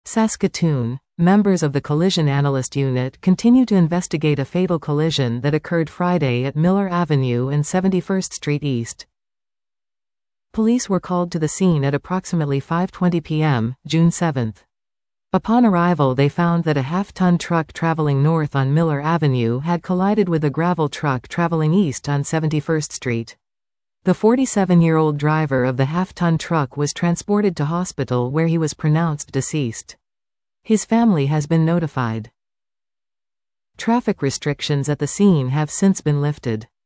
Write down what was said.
Saskatoon. Members of the Collision Analyst Unit continue to investigate a fatal collision that occurred Friday at Miller Avenue and 71st Street East. Police were called to the scene at approximately 5:20 p.m., June 7. Upon arrival, they found that a half-ton truck traveling north on Miller Avenue had collided with a gravel truck traveling east on 71st Street. The 47-year-old driver of the half-ton truck was transported to hospital where he was pronounced deceased. His family has been notified. Traffic restrictions at the scene have since been lifted.